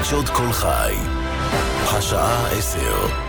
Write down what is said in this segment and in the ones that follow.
חדשות כל חי, השעה 10.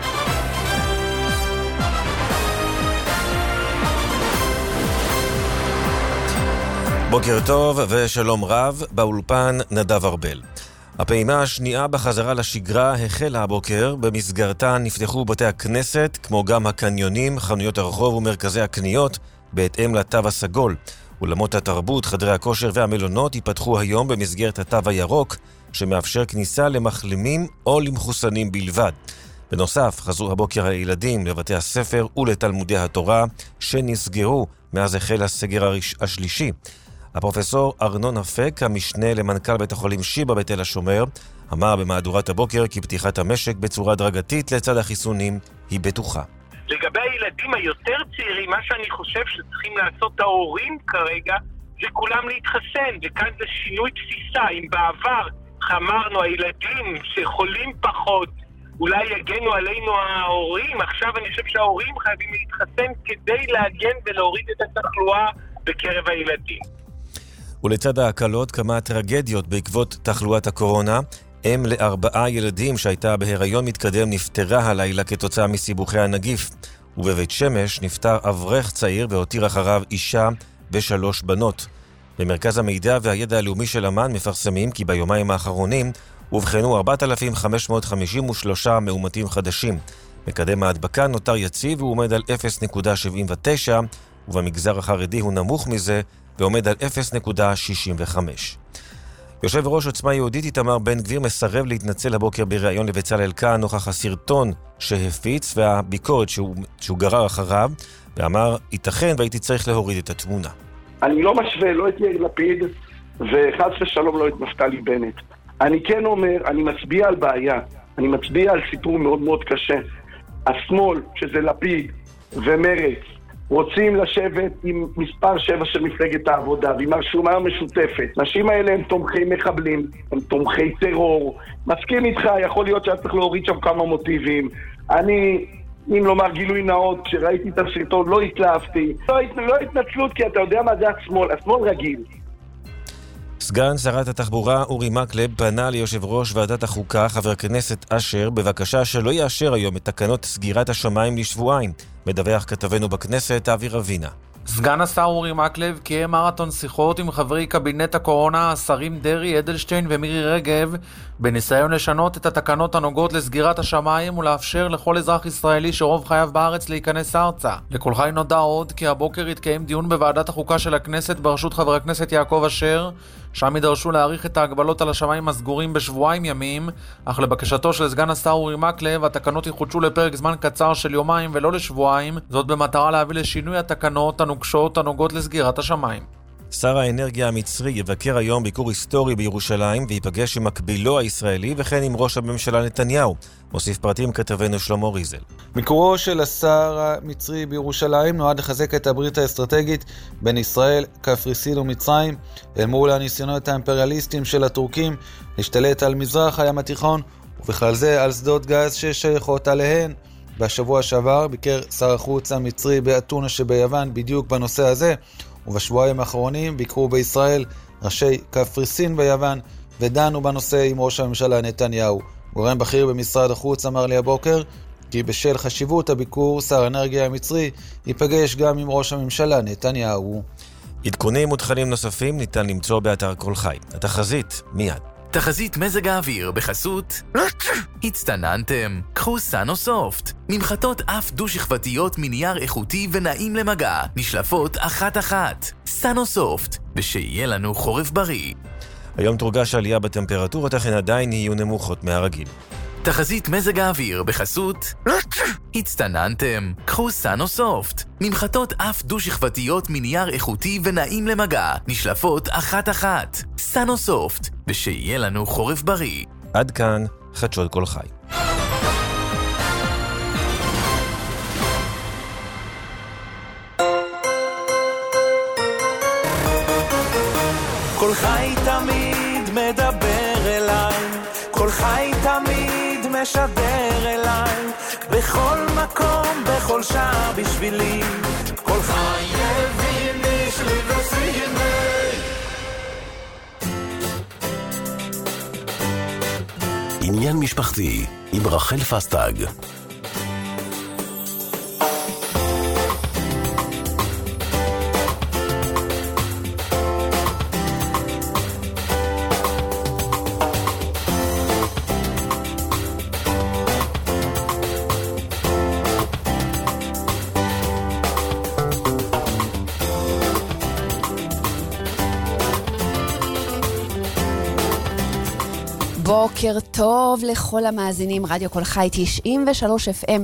בוקר טוב ושלום רב, באולפן נדב ארבל. הפעימה השנייה בחזרה לשגרה החלה הבוקר, במסגרתה נפתחו בתי הכנסת, כמו גם הקניונים, חנויות הרחוב ומרכזי הקניות, בהתאם לתו הסגול. אולמות התרבות, חדרי הכושר והמלונות ייפתחו היום במסגרת התו הירוק, שמאפשר כניסה למחלימים או למחוסנים בלבד. בנוסף, חזרו הבוקר הילדים לבתי הספר ולתלמודי התורה, שנסגרו מאז החל הסגר השלישי. הפרופסור ארנון אפק, המשנה למנכ"ל בית החולים שיבא בתל השומר, אמר במהדורת הבוקר כי פתיחת המשק בצורה דרגתית לצד החיסונים היא בטוחה. לגבי הילדים היותר צעירים, מה שאני חושב שצריכים לעשות ההורים כרגע, זה כולם להתחסן, וכאן זה שינוי תפיסה. אם בעבר אמרנו הילדים שחולים פחות, אולי יגנו עלינו ההורים, עכשיו אני חושב שההורים חייבים להתחסן כדי להגן ולהוריד את התחלואה בקרב הילדים. ולצד ההקלות כמה טרגדיות בעקבות תחלואת הקורונה. אם ל4 ילדים שהייתה בהיריון מתקדם נפטרה הלילה כתוצאה מסיבוכי הנגיף, ובבית שמש נפטר אברך צעיר והותיר אחריו אישה ו3 בנות. במרכז המידע והידע הלאומי של אמן מפרסמים כי ביומיים האחרונים הובחנו 4,553 מאומתים חדשים. מקדם ההדבקה נותר יציב ועומד על 0.79, ובמגזר החרדי הוא נמוך מזה ועומד על 0.65. יושב ראש עוצמה יהודית איתמר בן גביר מסרב להתנצל הבוקר בריאיון לבצלאל כאן נוכח הסרטון שהפיץ והביקורת שהוא גרר אחריו, ואמר, ייתכן והייתי צריך להוריד את התמונה. אני לא משווה לא את יאיר לפיד וחס ושלום לא את נפתלי בנט. אני כן אומר, אני מצביע על בעיה, אני מצביע על סיפור מאוד מאוד קשה. השמאל, שזה לפיד ומרץ, רוצים לשבת עם מספר 7 של מפלגת העבודה ועם הרשימה המשותפת. נשים האלה הם תומכי מחבלים, הם תומכי טרור. מסכים איתך, יכול להיות שהיה צריך להוריד שם כמה מוטיבים. אני, אם לומר גילוי נאות, כשראיתי את הסרטון לא התלהבתי. לא התנצלות, כי אתה יודע מה זה השמאל. השמאל רגיל. סגן שרת התחבורה אורי מקלב פנה ליושב ראש ועדת החוקה חבר הכנסת אשר בבקשה שלא יאשר היום את תקנות סגירת השמיים לשבועיים. מדווח כתבנו בכנסת אבי רבינה. סגן השר אורי מקלב קיים מרתון שיחות עם חברי קבינט הקורונה, השרים דרי, אדלשטיין ומירי רגב, בניסיון לשנות את התקנות הנוגעות לסגירת השמיים ולאפשר לכל אזרח ישראלי שרוב חייו בארץ להיכנס ארצה. לכל חי נודע עוד כי הבוקר התקיים דיון בוועדת החוקה של הכנסת בראשות חבר הכנסת יעקב אשר, שם יידרשו להאריך את ההגבלות על השמיים הסגורים בשבועיים ימים, אך לבקשתו של סגן השר אורי מקלב, התקנות יחודשו לפרק זמן קצר של יומיים ולא לשבועיים, זאת במטרה להביא לשינוי התקנות הנוקשות הנוגעות לסגירת השמיים. שר האנרגיה המצרי יבקר היום ביקור היסטורי בירושלים ויפגש עם מקבילו הישראלי וכן עם ראש הממשלה נתניהו. מוסיף פרטים כתבנו שלמה ריזל. ביקורו של השר המצרי בירושלים נועד לחזק את הברית האסטרטגית בין ישראל, קפריסין ומצרים אל מול הניסיונות האימפריאליסטיים של הטורקים להשתלט על מזרח הים התיכון ובכלל זה על שדות גז ששייכות עליהן. בשבוע שעבר ביקר שר החוץ המצרי באתונה שביוון בדיוק בנושא הזה, ובשבועיים האחרונים ביקרו בישראל ראשי קפריסין ביוון ודנו בנושא עם ראש הממשלה נתניהו. גורם בכיר במשרד החוץ אמר לי הבוקר כי בשל חשיבות הביקור שר האנרגיה המצרי ייפגש גם עם ראש הממשלה נתניהו. עדכונים ותכנים נוספים ניתן למצוא באתר כל חי. התחזית מיד. תחזית מזג האוויר בחסות הצטננתם, קחו סאנוסופט, ממחטות אף דו-שכבתיות מנייר איכותי ונעים למגע, נשלפות אחת סאנוסופט, ושיהיה לנו חורף בריא. היום תורגש עלייה בטמפרטורות, אך הן עדיין יהיו נמוכות מהרגיל. תחזית מזג האוויר בחסות הצטננתם, קחו סאנוסופט, ממחטות אף דו-שכבתיות מנייר איכותי ונעים למגע, נשלפות אחת סאנוסופט, ושיהיה לנו חורף בריא. עד כאן חדשות כל חי. כל חי תמיד מדבר אליי, כל חי תמיד משדר אליי, בכל מקום, בכל שעה בשבילי, כל חי יבין איש לי וסיני. עניין משפחתי עם רחל פסטג. בוקר טוב לכל המאזינים, רדיו כל חי 93 FM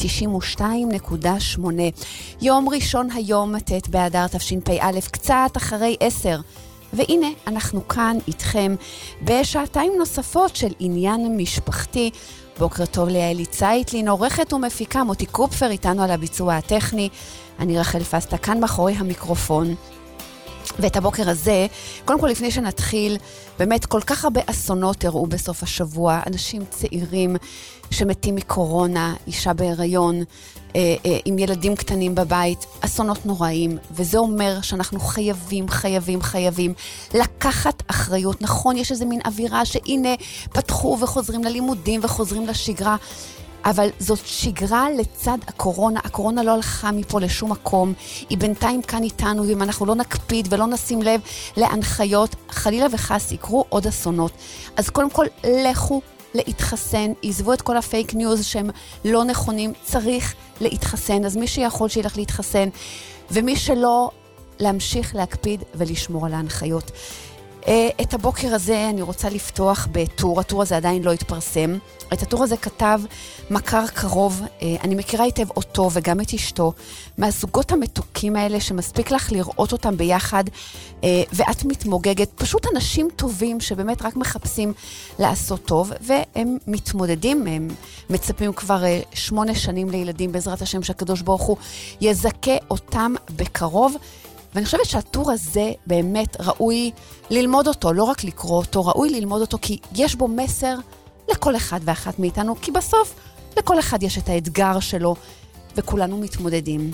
92.8. יום ראשון היום, ט' באדר תשפ"א, קצת אחרי 10. והנה אנחנו כאן איתכם בשעתיים נוספות של עניין משפחתי. בוקר טוב ליעלי צייטלין, עורכת ומפיקה, מוטי קופפר איתנו על הביצוע הטכני. אני רחל פסטה כאן מאחורי המיקרופון. ואת הבוקר הזה, קודם כל לפני שנתחיל, באמת כל כך הרבה אסונות הראו בסוף השבוע, אנשים צעירים שמתים מקורונה, אישה בהיריון, עם ילדים קטנים בבית, אסונות נוראים, וזה אומר שאנחנו חייבים לקחת אחריות. נכון, יש איזה מין אווירה שהנה פתחו וחוזרים ללימודים וחוזרים לשגרה, אבל זאת שגרה לצד הקורונה. הקורונה לא הלכה מפה לשום מקום, היא בינתיים כאן איתנו, ואם אנחנו לא נקפיד ולא נשים לב להנחיות, חלילה וחס יקרו עוד אסונות. אז קודם כל לכו להתחסן, עזבו את כל הפייק ניוז שהם לא נכונים, צריך להתחסן. אז מי שיכול שילך להתחסן, ומי שלא, להמשיך להקפיד ולשמור על ההנחיות. את הבוקר הזה אני רוצה לפתוח בטור, הטור הזה עדיין לא התפרסם. את הטור הזה כתב מכר קרוב, אני מכירה היטב אותו וגם את אשתו, מהזוגות המתוקים האלה שמספיק לך לראות אותם ביחד, ואת מתמוגגת, פשוט אנשים טובים שבאמת רק מחפשים לעשות טוב, והם מתמודדים, הם מצפים כבר 8 שנים לילדים, בעזרת השם שהקדוש ברוך הוא יזכה אותם בקרוב. ואני חושבת שהטור הזה באמת ראוי ללמוד אותו, לא רק לקרוא אותו, ראוי ללמוד אותו כי יש בו מסר לכל אחד ואחת מאיתנו, כי בסוף לכל אחד יש את האתגר שלו וכולנו מתמודדים.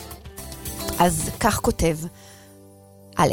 אז כך כותב א',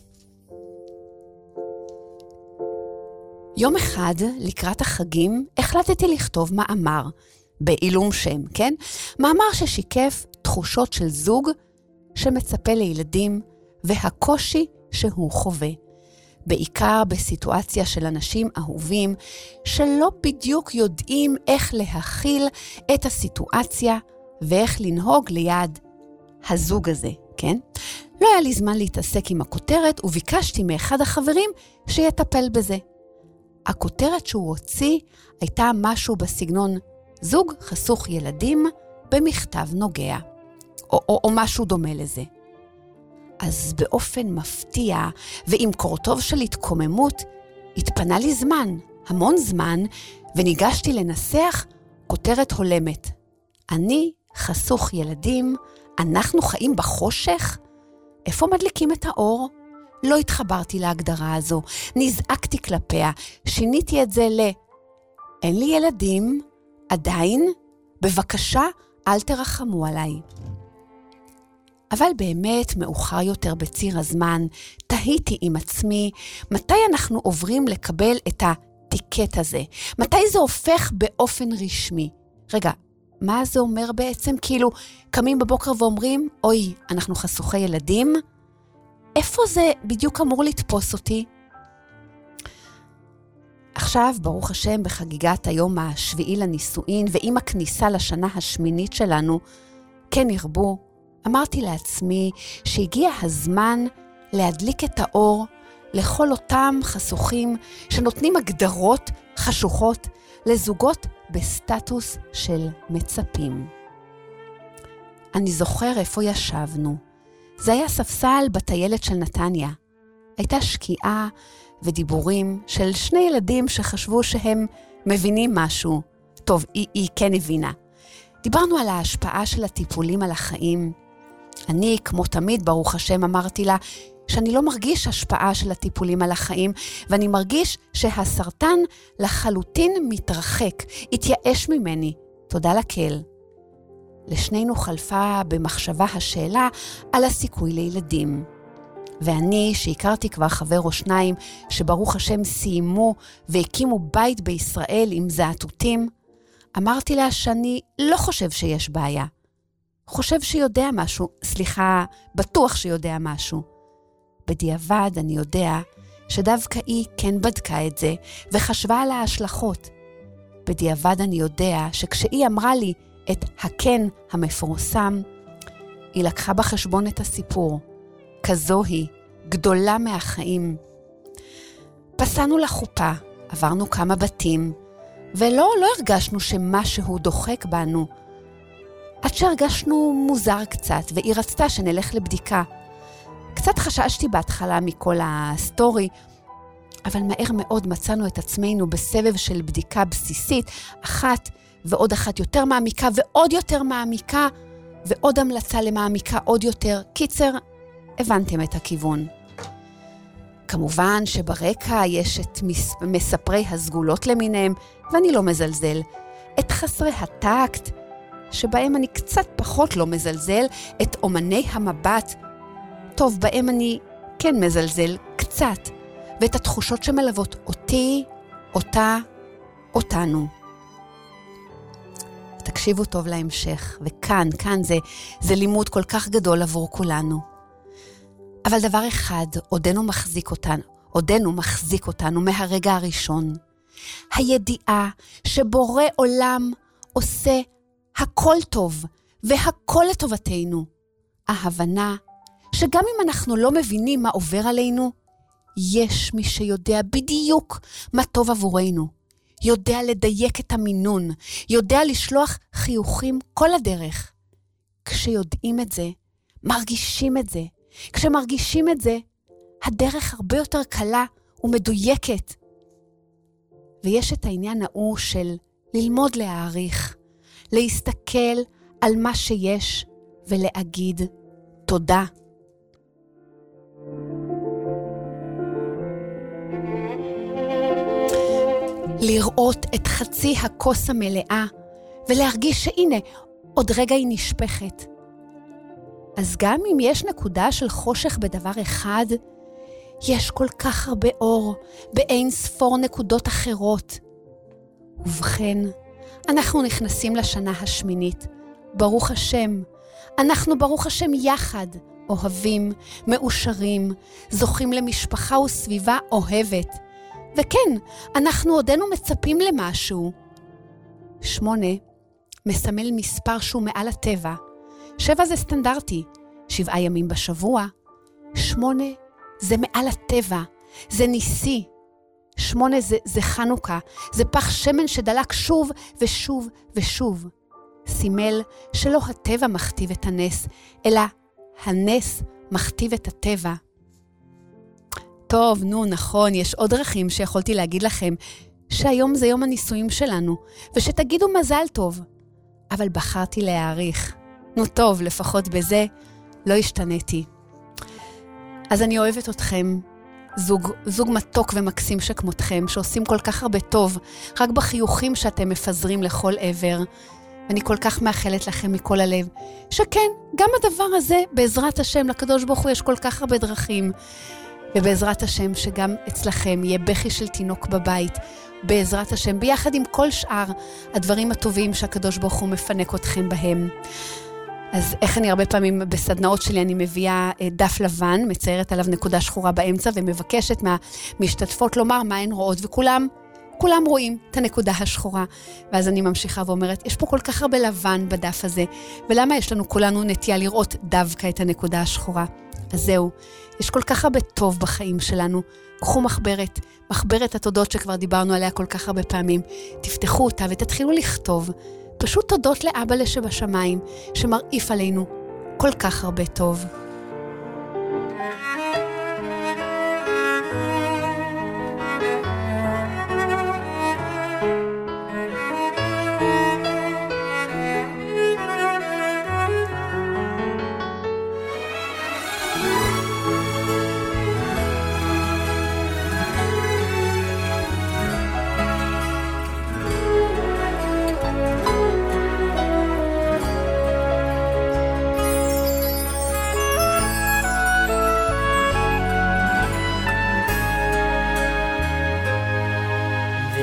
יום אחד לקראת החגים החלטתי לכתוב מאמר בעילום שם, כן? מאמר ששיקף תחושות של זוג שמצפה לילדים והקושי שהוא חווה. בעיקר בסיטואציה של אנשים אהובים שלא בדיוק יודעים איך להכיל את הסיטואציה ואיך לנהוג ליד הזוג הזה, כן? לא היה לי זמן להתעסק עם הכותרת וביקשתי מאחד החברים שיטפל בזה. הכותרת שהוא הוציא הייתה משהו בסגנון זוג חסוך ילדים במכתב נוגע. או משהו דומה לזה. אז באופן מפתיע ועם קורטוב של התקוממות, התפנה לי זמן, המון זמן, וניגשתי לנסח כותרת הולמת. אני חסוך ילדים, אנחנו חיים בחושך? איפה מדליקים את האור? לא התחברתי להגדרה הזו, נזעקתי כלפיה, שיניתי את זה אין לי ילדים, עדיין, בבקשה, אל תרחמו עליי. אבל באמת מאוחר יותר בציר הזמן, תהיתי עם עצמי, מתי אנחנו עוברים לקבל את הטיקט הזה? מתי זה הופך באופן רשמי? רגע, מה זה אומר בעצם? כאילו, קמים בבוקר ואומרים, אוי, אנחנו חסוכי ילדים? איפה זה בדיוק אמור לתפוס אותי? עכשיו, ברוך השם, בחגיגת היום השביעי לנישואין, ועם הכניסה לשנה השמינית שלנו, כן ירבו, אמרתי לעצמי שהגיע הזמן להדליק את האור לכל אותם חסוכים שנותנים הגדרות חשוכות לזוגות בסטטוס של מצפים. אני זוכר איפה ישבנו. זה היה ספסל בטיילת של נתניה. הייתה שקיעה ודיבורים של 2 ילדים שחשבו שהם מבינים משהו. טוב, היא כן הבינה. דיברנו על ההשפעה של הטיפולים על החיים. אני, כמו תמיד, ברוך השם, אמרתי לה שאני לא מרגיש השפעה של הטיפולים על החיים, ואני מרגיש שהסרטן לחלוטין מתרחק, התייאש ממני. תודה לקל. לשנינו חלפה במחשבה השאלה על הסיכוי לילדים. ואני, שהכרתי כבר חבר או שניים, שברוך השם סיימו והקימו בית בישראל עם זעתותים, אמרתי לה שאני לא חושב שיש בעיה. חושב שיודע משהו, בטוח שיודע משהו. בדיעבד אני יודע שדווקא היא כן בדקה את זה וחשבה על ההשלכות. בדיעבד אני יודע שכשהיא אמרה לי את הכן המפורסם, היא לקחה בחשבון את הסיפור. כזו היא, גדולה מהחיים. פסענו לחופה, עברנו כמה בתים, ולא הרגשנו שמשהו דוחק בנו. עד שהרגשנו מוזר קצת, והיא רצתה שנלך לבדיקה. קצת חששתי בהתחלה מכל הסטורי, אבל מהר מאוד מצאנו את עצמנו בסבב של בדיקה בסיסית, אחת ועוד אחת יותר מעמיקה ועוד יותר מעמיקה, ועוד המלצה למעמיקה עוד יותר. קיצר, הבנתם את הכיוון. כמובן שברקע יש את מספרי הסגולות למיניהם, ואני לא מזלזל. את חסרי הטקט, שבהם אני קצת פחות לא מזלזל, את אומני המבט, טוב, בהם אני כן מזלזל קצת, ואת התחושות שמלוות אותי, אותה, אותנו. תקשיבו טוב להמשך, וכאן זה לימוד כל כך גדול עבור כולנו. אבל דבר אחד עודנו מחזיק אותנו מהרגע הראשון. הידיעה שבורא עולם עושה הכל טוב, והכל לטובתנו. ההבנה שגם אם אנחנו לא מבינים מה עובר עלינו, יש מי שיודע בדיוק מה טוב עבורנו. יודע לדייק את המינון, יודע לשלוח חיוכים כל הדרך. כשיודעים את זה, מרגישים את זה. כשמרגישים את זה, הדרך הרבה יותר קלה ומדויקת. ויש את העניין ההוא של ללמוד להעריך, להסתכל על מה שיש ולהגיד תודה. לראות את חצי הכוס המלאה ולהרגיש שהנה, עוד רגע היא נשפכת. אז גם אם יש נקודה של חושך בדבר אחד, יש כל כך הרבה אור באין ספור נקודות אחרות. ובכן, אנחנו נכנסים לשנה השמינית. ברוך השם. אנחנו ברוך השם יחד, אוהבים, מאושרים, זוכים למשפחה וסביבה אוהבת. וכן, אנחנו עודנו מצפים למשהו. 8 מסמל מספר שהוא מעל הטבע. 7 זה סטנדרטי, 7 ימים בשבוע. 8 זה מעל הטבע, זה ניסי. 8 זה חנוכה, זה פח שמן שדלק שוב ושוב ושוב. סימל שלא הטבע מכתיב את הנס, אלא הנס מכתיב את הטבע. טוב, נכון, יש עוד דרכים שיכולתי להגיד לכם, שהיום זה יום הניסויים שלנו, ושתגידו מזל טוב. אבל בחרתי להעריך. טוב, לפחות בזה לא השתניתי. אז אני אוהבת אתכם, זוג מתוק ומקסים שכמותכם, שעושים כל כך הרבה טוב, רק בחיוכים שאתם מפזרים לכל עבר. ואני כל כך מאחלת לכם מכל הלב, שכן, גם הדבר הזה, בעזרת השם, לקדוש ברוך הוא יש כל כך הרבה דרכים, ובעזרת השם שגם אצלכם יהיה בכי של תינוק בבית, בעזרת השם, ביחד עם כל שאר הדברים הטובים שהקדוש ברוך הוא מפנק אתכם בהם. אז איך אני הרבה פעמים בסדנאות שלי אני מביאה דף לבן, מציירת עליו נקודה שחורה באמצע, ומבקשת מהמשתתפות לומר מה הן רואות, וכולם רואים את הנקודה השחורה. ואז אני ממשיכה ואומרת, יש פה כל כך הרבה לבן בדף הזה, ולמה יש לנו כולנו נטייה לראות דווקא את הנקודה השחורה? אז זהו, יש כל כך הרבה טוב בחיים שלנו. קחו מחברת התודות שכבר דיברנו עליה כל כך הרבה פעמים, תפתחו אותה ותתחילו לכתוב. פשוט תודות לאבא שבשמיים, שמרעיף עלינו כל כך הרבה טוב.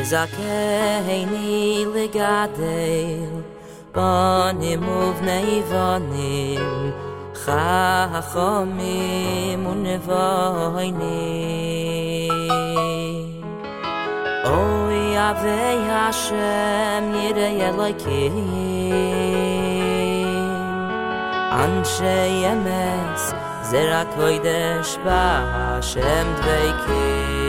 וזכני לגדל בנים ובני בנים חכמים ונבונים אוי אבי השם יראי אלוקים אנשי אמס זרע קודש בהשם דבקים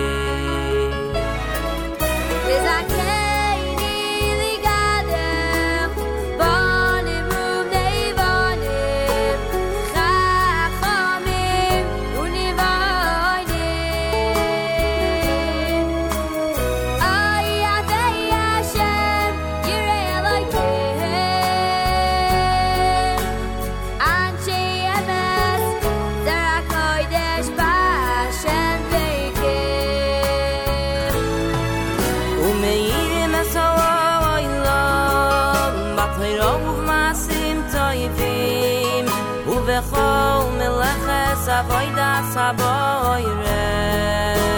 ובכל מלאכת עבודת הבורא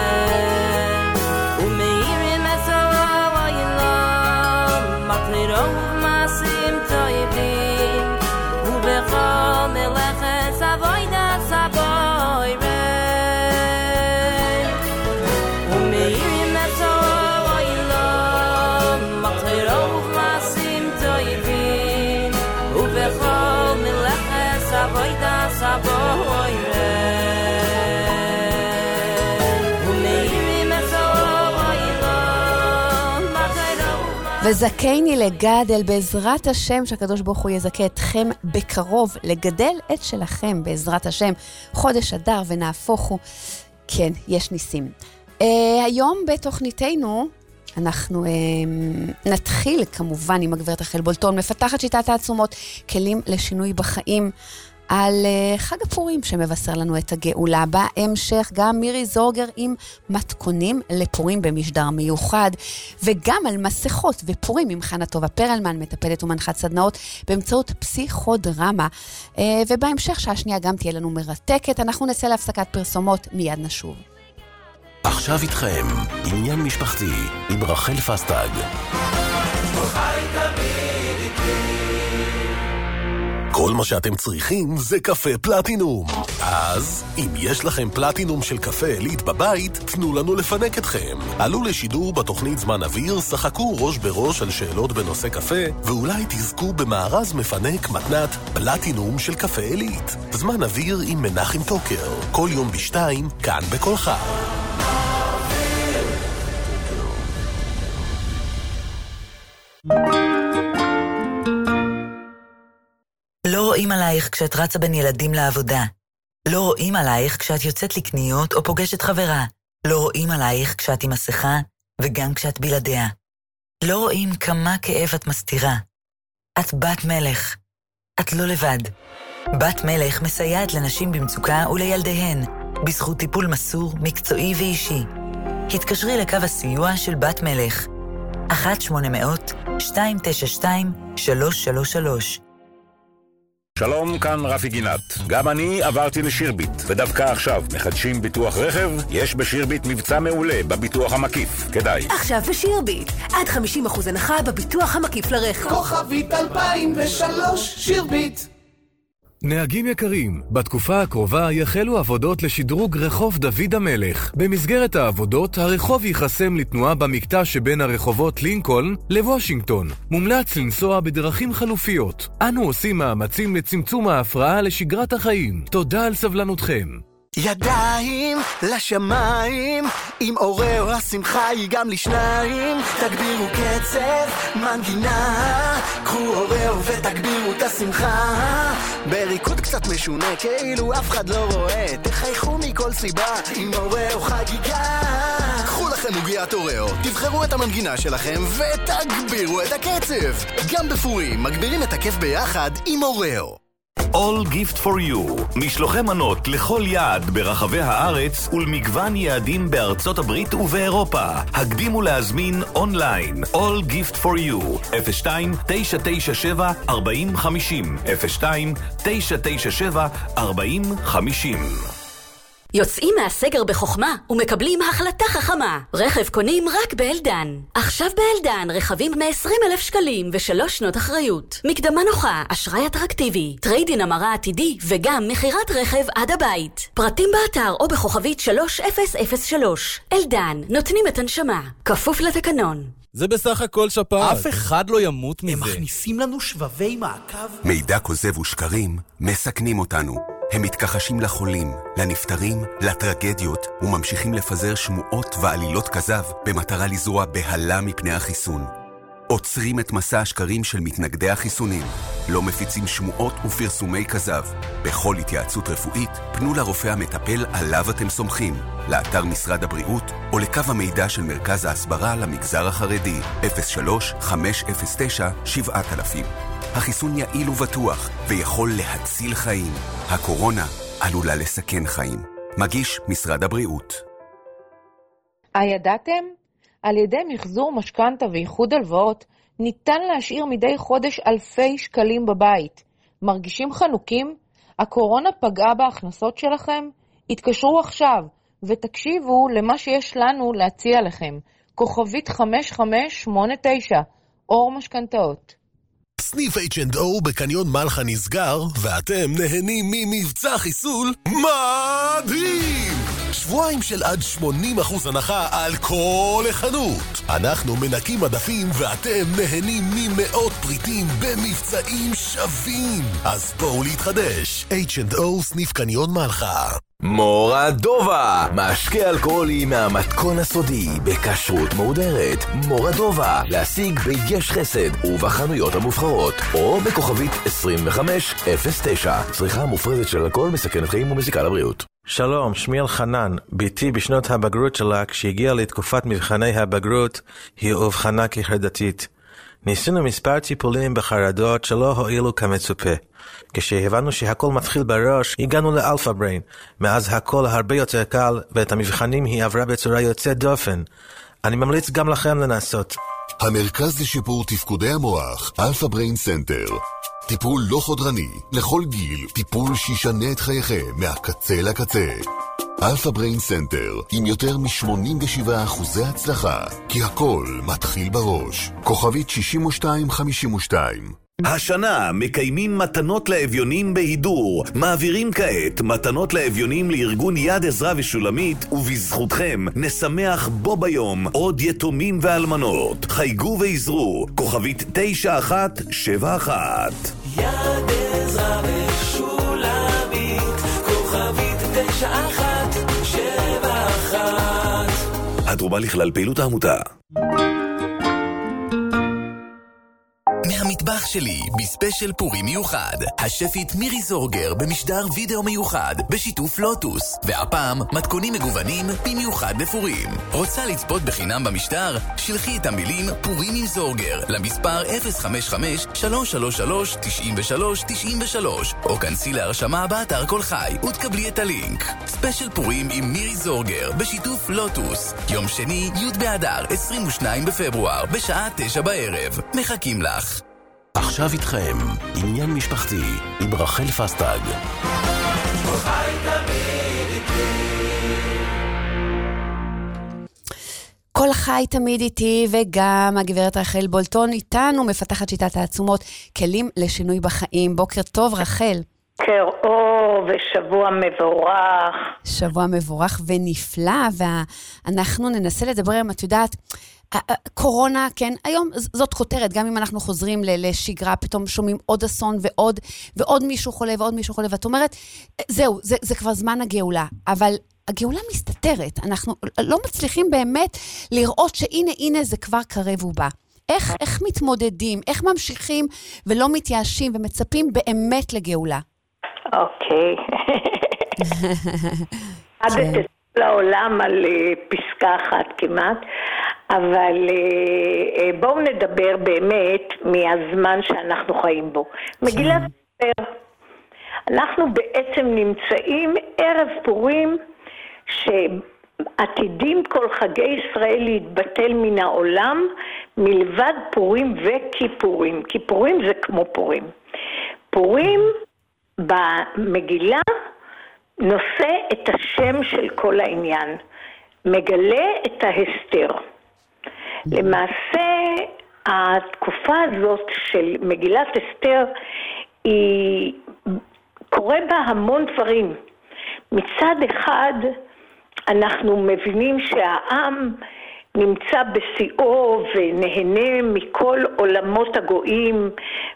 ומאירים את העולם מטרות ומעשים טובים ובכל מלאכת עבודת הבורא ומאירים את העולם מטרות ומעשים טובים ובכל מלאכת עבודת הבורא ומאירים את העולם וזכני לגדל בעזרת השם שהקדוש ברוך הוא יזכה אתכם בקרוב לגדל את שלכם בעזרת השם חודש אדר ונהפוך הוא כן יש ניסים היום בתוכניתנו אנחנו נתחיל כמובן עם הגברת רחל בולטון, מפתחת שיטת העצומות, כלים לשינוי בחיים, על חג הפורים שמבשר לנו את הגאולה. בהמשך גם מירי זורגר עם מתכונים לפורים במשדר מיוחד, וגם על מסכות ופורים עם חנה טובה פרלמן, מטפלת ומנחת סדנאות באמצעות פסיכודרמה. ובהמשך שעה שנייה גם תהיה לנו מרתקת, אנחנו נצא להפסקת פרסומות, מיד נשוב. עכשיו איתכם, עניין משפחתי עם רחל פסטג. כל מה שאתם צריכים זה קפה פלטינום. אז, אם יש לכם פלטינום של קפה עילית בבית, תנו לנו לפנק אתכם. עלו לשידור בתוכנית זמן אוויר, שחקו ראש בראש על שאלות בנושא קפה, ואולי תזכו במארז מפנק מתנת פלטינום של קפה עילית. זמן אוויר עם מנחם טוקר. כל יום ב2, כאן בקולך. לא רואים עלייך כשאת רצה בין ילדים לעבודה. לא רואים עלייך כשאת יוצאת לקניות או פוגשת חברה. לא רואים עלייך כשאת עם מסכה וגם כשאת בלעדיה. לא רואים כמה כאב את מסתירה. את בת מלך. את לא לבד. בת מלך מסייעת לנשים במצוקה ולילדיהן, בזכות טיפול מסור, מקצועי ואישי. התקשרי לקו הסיוע של בת מלך. 1-800-292-333. שלום, כאן רפי גינת. גם אני עברתי לשירביט, ודווקא עכשיו מחדשים ביטוח רכב, יש בשירביט מבצע מעולה בביטוח המקיף. כדאי. עכשיו בשירביט, עד 50% הנחה בביטוח המקיף לרכב. כוכבית 2003, שירביט. נהגים יקרים, בתקופה הקרובה יחלו עבודות לשדרוג רחוב דוד המלך. במסגרת העבודות, הרחוב ייחסם לתנועה במקטע שבין הרחובות לינקולן לוושינגטון. מומלץ לנסוע בדרכים חלופיות. אנו עושים מאמצים לצמצום ההפרעה לשגרת החיים. תודה על סבלנותכם. ידיים לשמיים, עם אורeo השמחה היא גם לשניים. תגבירו קצב, מנגינה, קחו אורeo ותגבירו את השמחה. בריקוד קצת משונה, כאילו אף אחד לא רואה. תחייכו מכל סיבה, עם אורeo חגיגה. קחו לכם עוגיית אורeo, תבחרו את המנגינה שלכם ותגבירו את הקצב. גם בפורים מגבירים את הכיף ביחד עם אורeo. All Gift for You, משלוחי מנות לכל יעד ברחבי הארץ ולמגוון יעדים בארצות הברית ובאירופה. הקדימו להזמין אונליין. All Gift for You, 02-997-4050, 02-997-4050. יוצאים מהסגר בחוכמה ומקבלים החלטה חכמה. רכב קונים רק באלדן. עכשיו באלדן רכבים מ-20,000 שקלים ו3 שנות אחריות. מקדמה נוחה, אשראי אטרקטיבי, טריידין המרה עתידי וגם מחירת רכב עד הבית. פרטים באתר או בכוכבית 3003. אלדן, נותנים את הנשמה. כפוף לתקנון. זה בסך הכל שפעת. אף אחד לא ימות מזה. הם מכניסים לנו שבבי מעקב. מידע כוזב ושקרים מסכנים אותנו. הם מתכחשים לחולים, לנפטרים, לטרגדיות, וממשיכים לפזר שמועות ועלילות כזב במטרה לזרוע בהלה מפני החיסון. עוצרים את מסע השקרים של מתנגדי החיסונים. לא מפיצים שמועות ופרסומי כזב. בכל התייעצות רפואית, פנו לרופא המטפל עליו אתם סומכים, לאתר משרד הבריאות, או לקו המידע של מרכז ההסברה למגזר החרדי, 03-509-7000. החיסון יעיל ובטוח, ויכול להציל חיים. הקורונה עלולה לסכן חיים. מגיש משרד הבריאות. הידעתם? על ידי מחזור משכנתה ואיחוד הלוואות, ניתן להשאיר מדי חודש אלפי שקלים בבית. מרגישים חנוקים? הקורונה פגעה בהכנסות שלכם? התקשרו עכשיו ותקשיבו למה שיש לנו להציע לכם. כוכבית 5589, אור משכנתאות. סניף H&O בקניון מלחה נסגר, ואתם נהנים ממבצע חיסול מדהים! שבועיים של עד 80% הנחה על כל החנות. אנחנו מנקים מדפים ואתם נהנים ממאות פריטים במבצעים שווים. אז בואו להתחדש. H&O סניף קניון מלחה. מורדובה, משקה אלכוהולי מהמתכון הסודי בכשרות מהודרת. מורדובה, להשיג ביש חסד ובחנויות המובחרות או בכוכבית 2509. צריכה מופרזת של אלכוהול מסכנת חיים ומזיקה לבריאות. שלום, שמי אלחנן. ביתי בשנות הבגרות שלה, כשהגיעה לתקופת מבחני הבגרות, היא אובחנה כחרדתית. ניסינו מספר טיפולים בחרדות שלא הועילו כמצופה. כשהבנו שהכל מתחיל בראש, הגענו לאלפא בריין. מאז הכל הרבה יותר קל, ואת המבחנים היא עברה בצורה יוצאת דופן. אני ממליץ גם לכם לנסות. המרכז לשיפור תפקודי המוח, אלפא בריין סנטר. טיפול לא חודרני, לכל גיל, טיפול שישנה את חייכם מהקצה לקצה. אלפא בריין סנטר, עם יותר מ-87% הצלחה, כי הכל מתחיל בראש. כוכבית 6252. השנה מקיימים מתנות לאביונים בהידור. מעבירים כעת מתנות לאביונים לארגון יד עזרא ושולמית, ובזכותכם נשמח בו ביום עוד יתומים ואלמנות. חייגו ועזרו, כוכבית 9171. יד עזרא ושולמית, כוכבית 9171. התרומה לכלל פעילות העמותה. מהמטבח שלי, בספיישל פורים מיוחד. השפית מירי זורגר במשדר וידאו מיוחד, בשיתוף לוטוס. והפעם, מתכונים מגוונים במיוחד לפורים. רוצה לצפות בחינם במשדר? שלחי את המילים פורים עם זורגר למספר 055-333-93-93, או כנסי להרשמה באתר כל חי ותקבלי את הלינק. ספיישל פורים עם מירי זורגר בשיתוף לוטוס. יום שני, י' באדר, 22 בפברואר, בשעה 9 בערב. מחכים לך. עכשיו איתכם, עניין משפחתי עם רחל פסטג. כל חי תמיד איתי, וגם הגברת רחל בולטון איתנו, מפתחת שיטת העצומות, כלים לשינוי בחיים. בוקר טוב רחל. בוקר אור ושבוע מבורך. שבוע מבורך ונפלא, ואנחנו ננסה לדבר עם, את יודעת, קורונה, כן, היום זאת כותרת, גם אם אנחנו חוזרים לשגרה, פתאום שומעים עוד אסון ועוד מישהו חולה ועוד מישהו חולה, ואת אומרת, זהו, זה כבר זמן הגאולה, אבל הגאולה מסתתרת, אנחנו לא מצליחים באמת לראות שהנה זה כבר קרב ובא. איך מתמודדים, איך ממשיכים ולא מתייאשים ומצפים באמת לגאולה? אוקיי. עד לעולם על פסקה אחת כמעט, אבל בואו נדבר באמת מהזמן שאנחנו חיים בו. מגילת אסתר. אנחנו בעצם נמצאים ערב פורים שעתידים כל חגי ישראל להתבטל מן העולם מלבד פורים וכיפורים. כיפורים זה כמו פורים. פורים במגילה נושא את השם של כל העניין, מגלה את ההסתר. למעשה, התקופה הזאת של מגילת אסתר, היא קורה בה המון דברים. מצד אחד, אנחנו מבינים שהעם נמצא בשיאו ונהנה מכל עולמות הגויים,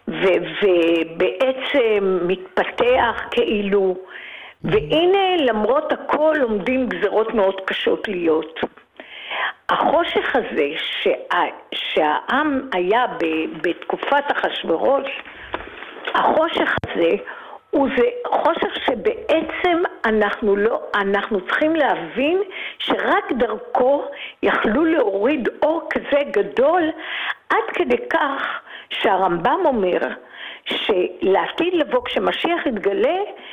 ובעצם מתפתח כאילו, והנה למרות הכל עומדים גזרות מאוד קשות להיות. החושך הזה שהעם היה בתקופת אחשוורוש, החושך הזה הוא זה חושך שבעצם אנחנו צריכים להבין שרק דרכו יכלו להוריד אור כזה גדול, עד כדי כך שהרמב"ם אומר שלעתיד לבוא כשמשיח יתגלה,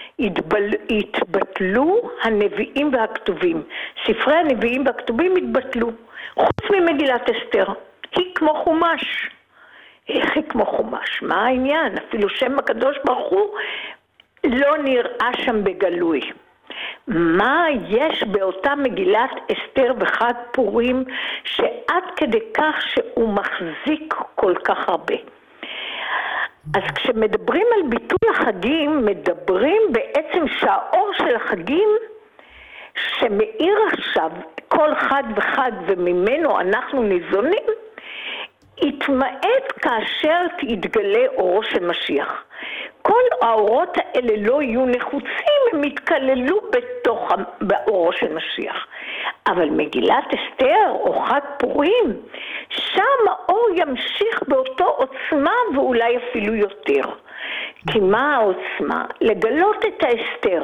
יתבטלו הנביאים והכתובים. ספרי הנביאים והכתובים יתבטלו, חוץ ממגילת אסתר. היא כמו חומש. איך היא כמו חומש? מה העניין? אפילו שם הקדוש ברוך הוא לא נראה שם בגלוי. מה יש באותה מגילת אסתר וחג פורים שעד כדי כך שהוא מחזיק כל כך הרבה? אז כשמדברים על ביטול החגים, מדברים בעצם שהאור של החגים שמאיר עכשיו כל חג וחג וממנו אנחנו ניזונים, יתמעט כאשר יתגלה אורו של משיח. כל האורות האלה לא יהיו נחוצים, הם יתכללו באורו של משיח. אבל מגילת אסתר או חג פורים, שם האור ימשיך באותו עוצמה ואולי אפילו יותר. כי מה העוצמה? לגלות את האסתר.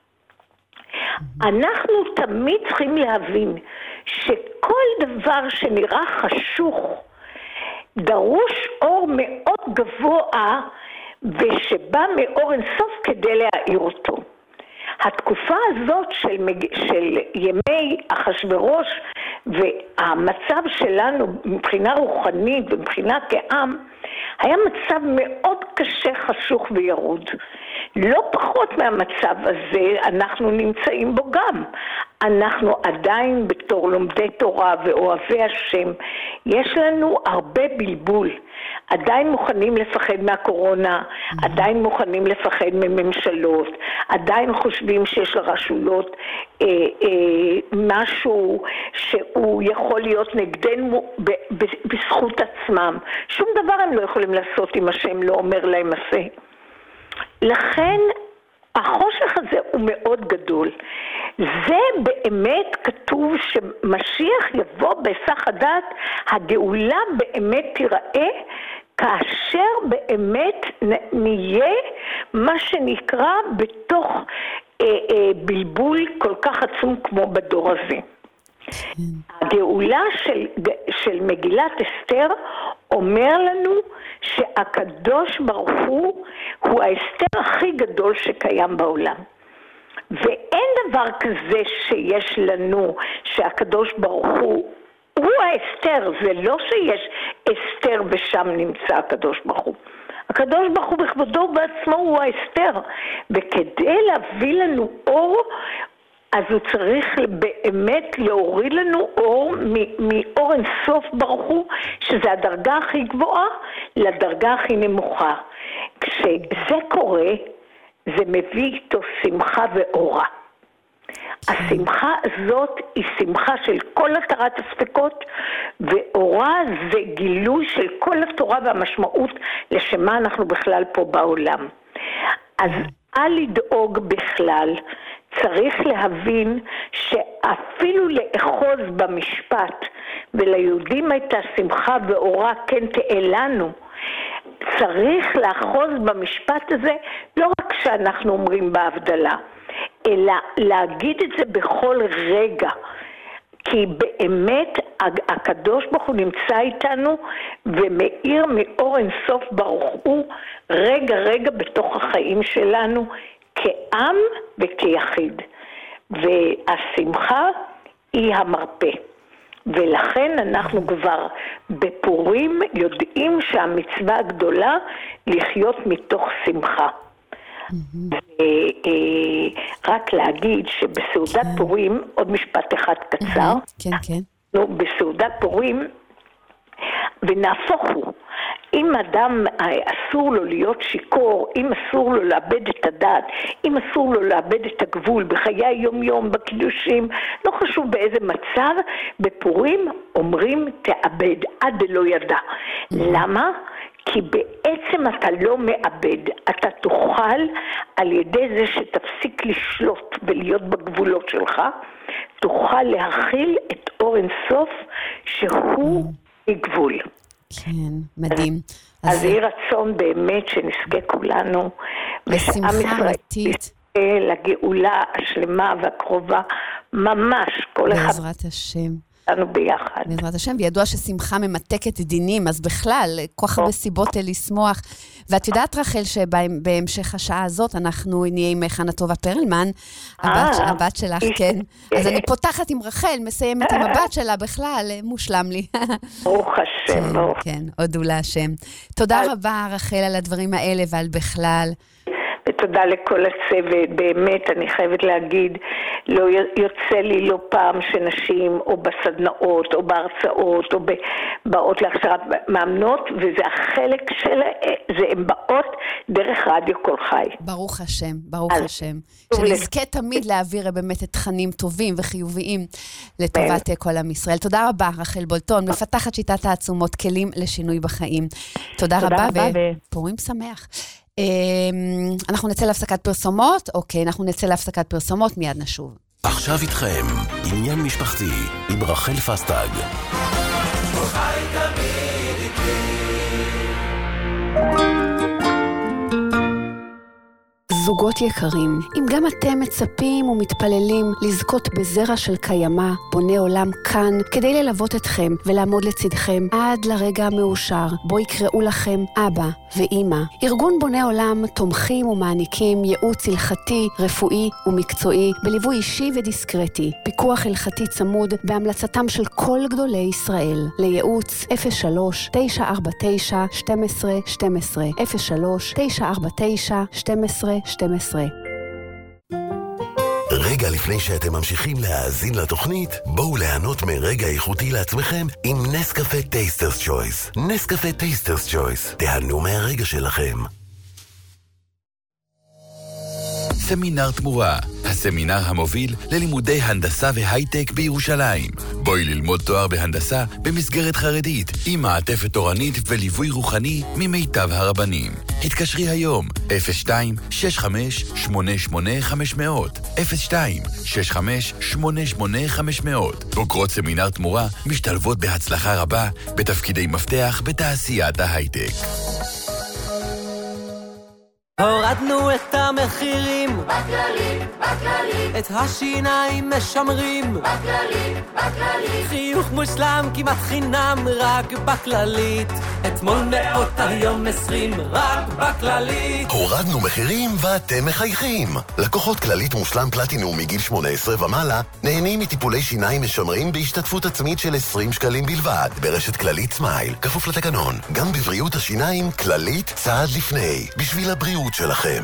אנחנו תמיד צריכים להבין שכל דבר שנראה חשוך, דרוש אור מאוד גבוה ושבא מאור אינסוף כדי להאיר אותו. התקופה הזאת של ימי אחשוורוש והמצב שלנו מבחינה רוחנית ומבחינה כעם היה מצב מאוד קשה, חשוך וירוד. לא פחות מהמצב הזה אנחנו נמצאים בו גם. אנחנו עדיין בתור לומדי תורה ואוהבי השם, יש לנו הרבה בלבול. עדיין מוכנים לפחד מהקורונה, עדיין מוכנים לפחד מממשלות, עדיין חושבים שיש לרשויות משהו שהוא יכול להיות נגדנו בזכות עצמם. שום דבר הם לא יכולים לעשות אם השם לא אומר להם עשה. לכן החושך הזה הוא מאוד גדול. זה באמת כתוב שמשיח יבוא בהיסח הדעת, הגאולה באמת תיראה כאשר באמת נהיה מה שנקרא בתוך בלבול כל כך עצום כמו בדור הזה. הגאולה של מגילת אסתר אומר לנו שהקדוש ברוך הוא האסתר הכי גדול שקיים בעולם. ואין דבר כזה שיש לנו שהקדוש ברוך הוא האסתר, זה לא שיש אסתר ושם נמצא הקדוש ברוך הוא. הקדוש ברוך הוא בכבודו בעצמו הוא האסתר, וכדי להביא לנו אור, אז הוא צריך באמת להוריד לנו אור מאור אינסוף ברוך הוא, שזה הדרגה הכי גבוהה, לדרגה הכי נמוכה. כשזה קורה, זה מביא איתו שמחה ואורה. השמחה הזאת היא שמחה של כל התרת הספקות, ואורה זה גילוי של כל התורה והמשמעות לשמה אנחנו בכלל פה בעולם. אז אל לדאוג בכלל, צריך להבין שאפילו לאחוז במשפט, וליהודים הייתה שמחה ואורה כן תהיה לנו, צריך לאחוז במשפט הזה לא רק שאנחנו אומרים בהבדלה, אלא להגיד את זה בכל רגע. כי באמת הקדוש ברוך הוא נמצא איתנו ומאיר מאור אינסוף ברוך הוא רגע בתוך החיים שלנו כעם וכיחיד. והשמחה היא המרפא. ולכן אנחנו כבר בפורים יודעים שהמצווה הגדולה לחיות מתוך שמחה. רק להגיד שבסעודת פורים, עוד משפט אחד קצר, כן, כן. בסעודת פורים, ונהפוך הוא, אם אדם אסור לו להיות שיקור, אם אסור לו לאבד את הדעת, אם אסור לו לאבד את הגבול בחיי היום-יום, בקידושים, לא חשוב באיזה מצב, בפורים אומרים תאבד, עד לא ידע. למה? כי בעצם אתה לא מאבד, אתה תוכל על ידי זה שתפסיק לשלוט ולהיות בגבולות שלך, תוכל להכיל את אור אינסוף שהוא גבול. כן, מדהים. אז יהי רצון באמת שנזכה כולנו, לשמחה אמיתית, לגאולה השלמה והקרובה, ממש כל אחד. בעזרת השם. לנו ביחד. בעזרת השם, וידוע ששמחה ממתקת דינים, אז בכלל, כל כך הרבה סיבות לשמוח. ואת יודעת, רחל, שבהמשך השעה הזאת אנחנו נהיה עם חנה טובה פרלמן, הבת שלך, כן. אז אני פותחת עם רחל, מסיימת עם הבת שלה, בכלל, מושלם לי. ברוך השם, ברוך. כן, הודו להשם. תודה רבה, רחל, על הדברים האלה ועל בכלל. ותודה לכל הצוות, באמת אני חייבת להגיד, לא יוצא לי לא פעם שנשים או בסדנאות או בהרצאות או באות להכשרת מאמנות, וזה החלק של זה, הן באות דרך רדיו כל חי. ברוך השם, ברוך השם. שנזכה תמיד להעביר באמת את תכנים טובים וחיוביים לטובת כל עם ישראל. תודה רבה, רחל בולטון, מפתחת שיטת העצומות, כלים לשינוי בחיים. תודה רבה ופורים שמח. אנחנו נצא להפסקת פרסומות, אוקיי, אנחנו נצא להפסקת פרסומות, מיד נשוב. עכשיו איתכם, עניין משפחתי, עם רחל פסטג. זוגות יקרים, אם גם אתם מצפים ומתפללים לזכות בזרע של קיימה, בונה עולם כאן, כדי ללוות אתכם ולעמוד לצדכם עד לרגע המאושר, בו יקראו לכם אבא ואמא. ארגון בונה עולם תומכים ומעניקים ייעוץ הלכתי, רפואי ומקצועי, בליווי אישי ודיסקרטי, פיקוח הלכתי צמוד בהמלצתם של כל גדולי ישראל. לייעוץ 03-949-1212 03-949-1212. רגע לפני שאתם ממשיכים להאזין לתוכנית, בואו ליהנות מרגע איכותי לעצמכם עם נסקפה טייסטרס צ'ויס. נסקפה טייסטרס צ'ויס. תהנו מהרגע שלכם. סמינר תמורה, הסמינר המוביל ללימודי הנדסה והייטק בירושלים. בואי ללמוד תואר בהנדסה במסגרת חרדית, עם מעטפת תורנית וליווי רוחני ממיטב הרבנים. התקשרי היום, 02-65-88-500, 02-65-88-500. בוגרות סמינר תמורה משתלבות בהצלחה רבה בתפקידי מפתח בתעשיית ההייטק. הורדנו את המחירים בכללי, בכללי, את השיניים משמרים בכללי, בכללי, חיוך מושלם כמעט חינם רק בכללית, אתמול מאות היום 20 רק בכללית. הורדנו מחירים ואתם מחייכים. לקוחות כללית מושלם פלטינום מגיל 18 ומעלה נהנים מטיפולי שיניים משמרים בהשתתפות עצמית של 20 שקלים בלבד ברשת כללית סמייל, כפוף לתקנון. גם בבריאות השיניים כללית צעד לפני, בשביל הבריאות שלכם.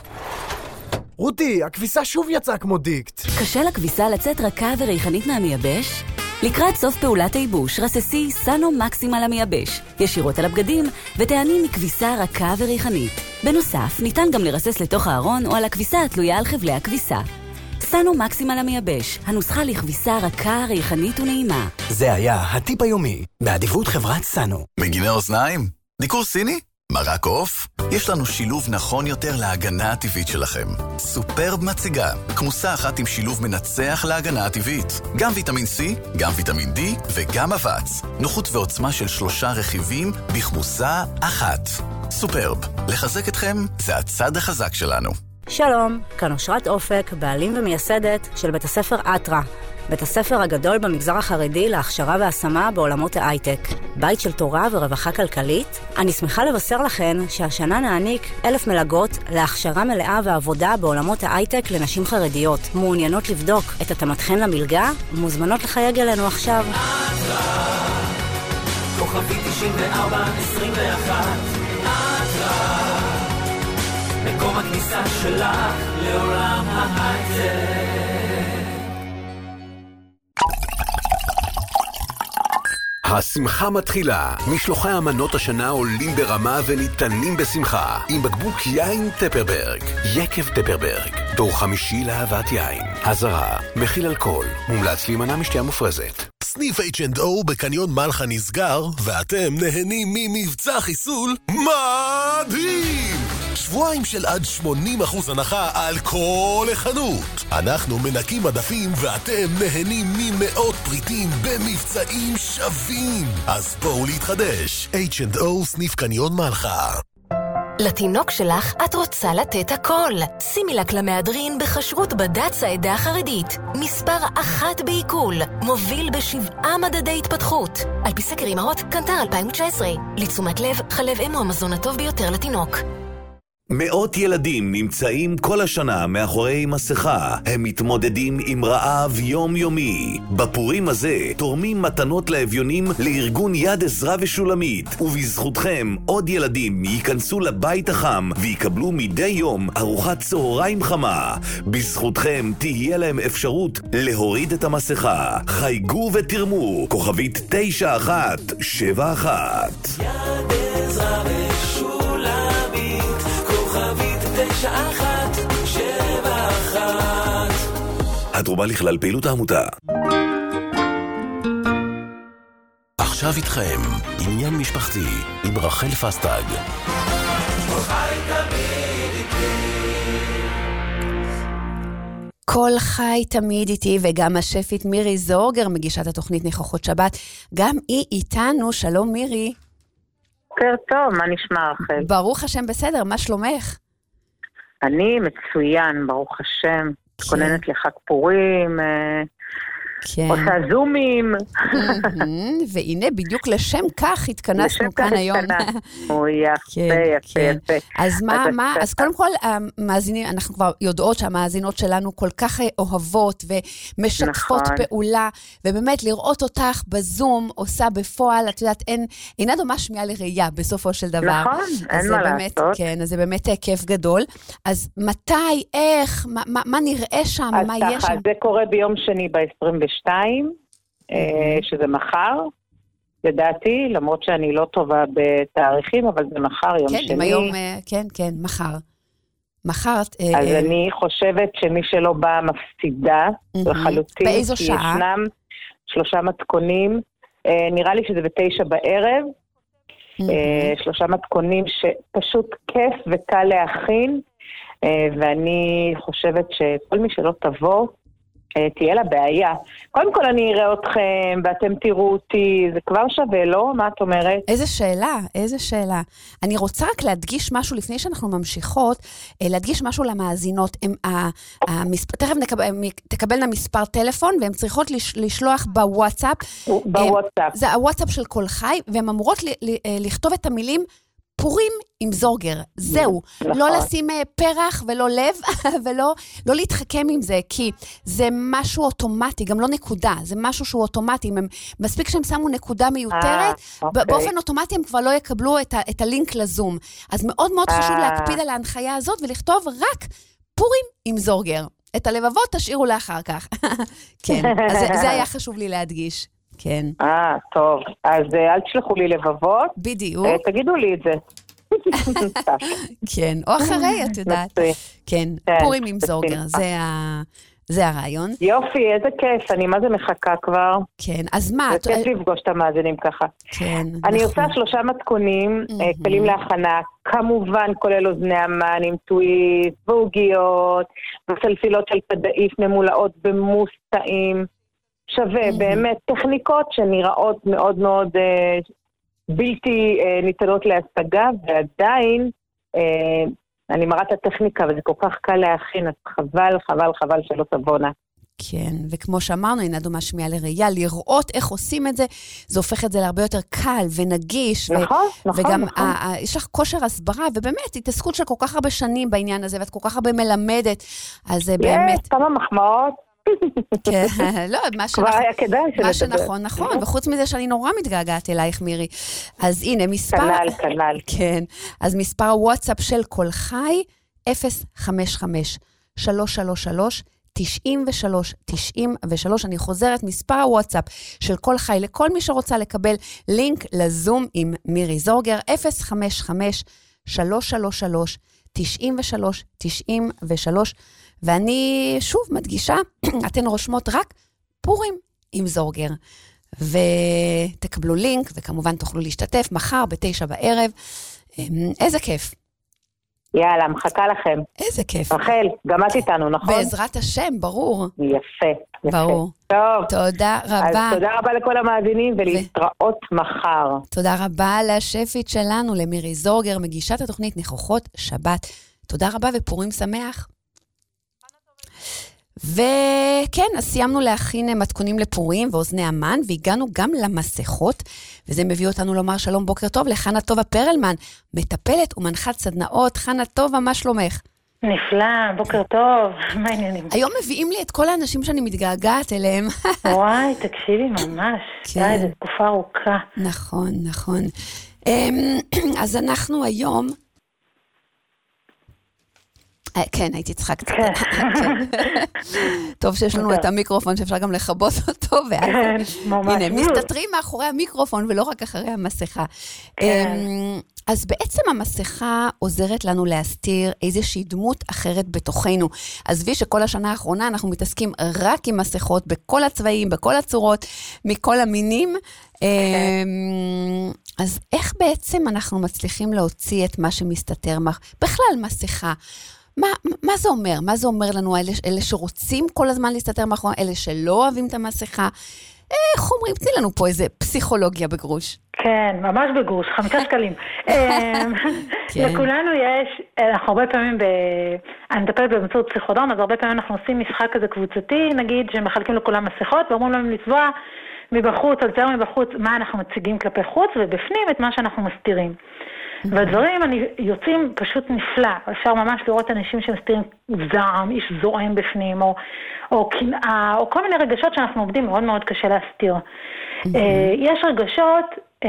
רותי, הכביסה שוב יצאה כמו דיקט. קשה לכביסה לצאת רכה וריחנית מהמייבש? לקראת סוף פעולת הייבוש, רססי סנו מקסימל המייבש, ישירות על הבגדים, ותעני מכביסה רכה וריחנית. בנוסף, ניתן גם לרסס לתוך הארון או על הכביסה התלויה על חבלי הכביסה. סנו מקסימל המייבש, הנוסחה לכביסה רכה, ריחנית ונעימה. זה היה הטיפ היומי, באדיבות חברת סנו. מגיני אוזניים? דיקור סיני? מרק עוף? יש לנו שילוב נכון יותר להגנה הטבעית שלכם. סופרב מציגה, כמוסה אחת עם שילוב מנצח להגנה הטבעית. גם ויטמין C, גם ויטמין D וגם אבץ. נוחות ועוצמה של 3 רכיבים בכמוסה אחת. סופרב, לחזק אתכם זה הצד החזק שלנו. שלום, כאן אושרת אופק, בעלים ומייסדת של בית הספר אטרה, בית הספר הגדול במגזר החרדי להכשרה והשמה בעולמות ההייטק. בית של תורה ורווחה כלכלית. אני שמחה לבשר לכן שהשנה נעניק 1,000 מלגות להכשרה מלאה ועבודה בעולמות ההייטק לנשים חרדיות. מעוניינות לבדוק את התאמתכן למלגה? מוזמנות לחייג אלינו עכשיו. אטרה, כוכבי 94-21, אטרה, מקום הכניסה שלך לעולם ההייטק. השמחה מתחילה. משלוחי המנות השנה עולים ברמה וניתנים בשמחה. עם בקבוק יין טפרברג. יקב טפרברג. דור 5 לאהבת יין. הזרה, מכיל אלכוהול. מומלץ להימנע משתייה מופרזת. סניף H&O בקניון מלחה נסגר, ואתם נהנים ממבצע חיסול מדהים! שבועיים של עד 80% הנחה על כל החנות. אנחנו מנקים מדפים ואתם נהנים ממאות פריטים במבצעים שווים. אז בואו להתחדש. H&O סניף קניון מלחה. לתינוק שלך את רוצה לתת הכל. שימי לה למהדרין בכשרות בד"ץ העדה החרדית. מספר 1 בעיכול. מוביל ב7 מדדי התפתחות. על פי סקר אמהות, קנטר 2019. לתשומת לב, חלב אם הוא המזון הטוב ביותר לתינוק. מאות ילדים נמצאים כל השנה מאחורי מסכה. הם מתמודדים עם רעב יומיומי. בפורים הזה תורמים מתנות לאביונים לארגון יד עזרא ושולמית. ובזכותכם עוד ילדים ייכנסו לבית החם ויקבלו מדי יום ארוחת צהריים חמה. בזכותכם תהיה להם אפשרות להוריד את המסכה. חייגו ותרמו. כוכבית 9171. יד עזרא ושולמית, כוכבית 9171. התרומה לכלל פעילות העמותה. עכשיו איתכם, עניין משפחתי עם רחל פסטג. כל חי תמיד איתי, וגם השפית מירי זורגר, מגישת התוכנית ניחוחות שבת, גם היא איתנו. שלום מירי. בוקר טוב, מה נשמע רחל? ברוך השם בסדר, מה שלומך? אני מצוין, ברוך השם. מתכוננת לחג פורים, עושה זומים. והנה בדיוק לשם כך התכנסנו כאן היום. יפה. אז קודם כל המאזינים, אנחנו כבר יודעות שהמאזינות שלנו כל כך אוהבות ומשתפות פעולה, ובאמת לראות אותך בזום עושה בפועל, את יודעת, אינה דומה שמיעה לראייה בסופו של דבר. נכון, אין מה לעשות. כן, אז זה באמת כיף גדול. אז מתי, איך, מה נראה שם, מה יש שם? זה קורה ביום שני ב-22, שזה מחר, לדעתי, למרות שאני לא טובה בתאריכים, אבל זה מחר, יום שני. כן, היום, כן, מחר. אז אני חושבת שמי שלא בא מפסידה לחלוטין. באיזו שעה? ישנם 3 מתכונים, נראה לי שזה 9 בערב, 3 מתכונים שפשוט כיף וקל להכין, ואני חושבת שכל מי שלא תבוא, תהיה לה בעיה. קודם כל אני אראה אתכם, ואתם תראו אותי, זה כבר שווה, לא? מה את אומרת? איזה שאלה. אני רוצה רק להדגיש משהו, לפני שאנחנו ממשיכות, להדגיש משהו למאזינות. תכף תקבלנה מספר טלפון, והן צריכות לשלוח בוואטסאפ. זה הוואטסאפ של כל חי, והן אמורות לכתוב את המילים, פורים עם זורגר, זהו. לא לשים פרח ולא לב, ולא להתחכם עם זה, כי זה משהו אוטומטי, גם לא נקודה, זה משהו שהוא אוטומטי. מספיק שהם שמו נקודה מיותרת, באופן אוטומטי הם כבר לא יקבלו את הלינק לזום. אז מאוד מאוד חשוב להקפיד על ההנחיה הזאת, ולכתוב רק פורים עם זורגר. את הלבבות תשאירו לאחר כך. כן, אז זה היה חשוב לי להדגיש. כן. טוב. אז אל תשלחו לי לבבות. בדיוק. תגידו לי את זה. כן, או אחרי, את יודעת. כן, פורים עם זורגר, זה הרעיון. יופי, איזה כיף, אני מה זה מחכה כבר. כן, אז מה? זה כיף לפגוש את המאזינים ככה. כן, אני עושה 3 מתכונים, כלים להכנה, כמובן כולל אוזני המן עם טוויסט, ועוגיות, וסלסילות של פדאיף ממולאות במוס טעים. שווה, באמת, טכניקות שנראות מאוד מאוד בלתי ניתנות להשגה, ועדיין אני מראה את הטכניקה, וזה כל כך קל להכין, אז חבל שלא תבונה. כן, וכמו שאמרנו, אינה דומה שמיעה לראייה, לראות איך עושים את זה, זה הופך את זה להרבה יותר קל ונגיש. נכון. וגם יש לך כושר הסברה, ובאמת, התעסקות של כל כך הרבה שנים בעניין הזה, ואת כל כך הרבה מלמדת, אז זה באמת... כמה מחמאות. כן, לא, מה שנכון, נכון, וחוץ מזה שאני נורא מתגעגעת אלייך, מירי. אז הנה, מספר... כנל. כן, אז מספר הוואטסאפ של כל חי, 055-333-93-93. אני חוזרת, מספר הוואטסאפ של כל חי, לכל מי שרוצה לקבל לינק לזום עם מירי זורגר, 055-333-93-93. ואני שוב מדגישה, אתן רושמות רק פורים עם זורגר. ותקבלו לינק, וכמובן תוכלו להשתתף מחר ב9 בערב. איזה כיף. יאללה, מחכה לכם. איזה כיף. רחל, גם את איתנו, נכון? בעזרת השם, ברור. יפה. ברור. טוב. תודה רבה. אז תודה רבה לכל המאזינים ולהתראות מחר. תודה רבה לשפית שלנו, למירי זורגר, מגישת התוכנית ניחוחות שבת. תודה רבה ופורים שמח. וכן, אז סיימנו להכין מתכונים לפורים ואוזני המן, והגענו גם למסכות, וזה מביא אותנו לומר שלום, בוקר טוב לחנה טובה פרלמן, מטפלת ומנחת סדנאות. חנה טובה, מה שלומך? נפלא, בוקר טוב, מה העניינים? היום מביאים לי את כל האנשים שאני מתגעגעת אליהם. וואי, תקשיבי ממש, די, זו תקופה ארוכה. נכון, נכון. אז אנחנו היום... כן, הייתי צריכה קצת. טוב שיש לנו את המיקרופון שאפשר גם לחבות אותו, ואז הנה, מסתתרים מאחורי המיקרופון ולא רק אחרי המסכה. אז בעצם המסכה עוזרת לנו להסתיר איזושהי דמות אחרת בתוכנו. עזבי שכל השנה האחרונה אנחנו מתעסקים רק עם מסכות, בכל הצבעים, בכל הצורות, מכל המינים. אז איך בעצם אנחנו מצליחים להוציא את מה שמסתתר? בכלל מסכה. מה זה אומר? מה זה אומר לנו, אלה שרוצים כל הזמן להסתתר מאחורי, אלה שלא אוהבים את המסכה? איך אומרים? תני לנו פה איזה פסיכולוגיה בגרוש. כן, ממש בגרוש, 5 שקלים. לכולנו יש, אנחנו הרבה פעמים, אני מטפלת באמצעות פסיכודרמה, אז הרבה פעמים אנחנו עושים משחק כזה קבוצתי, נגיד שמחלקים לכולם מסכות, ואומרים להם לצבוע מבחוץ, על צייר מבחוץ, מה אנחנו מציגים כלפי חוץ, ובפנים את מה שאנחנו מסתירים. והדברים יוצאים פשוט נפלא. אפשר ממש לראות אנשים שמסתירים זעם, איש זועם בפנים, או קנאה, או כל מיני רגשות שאנחנו עובדים מאוד מאוד קשה להסתיר. יש רגשות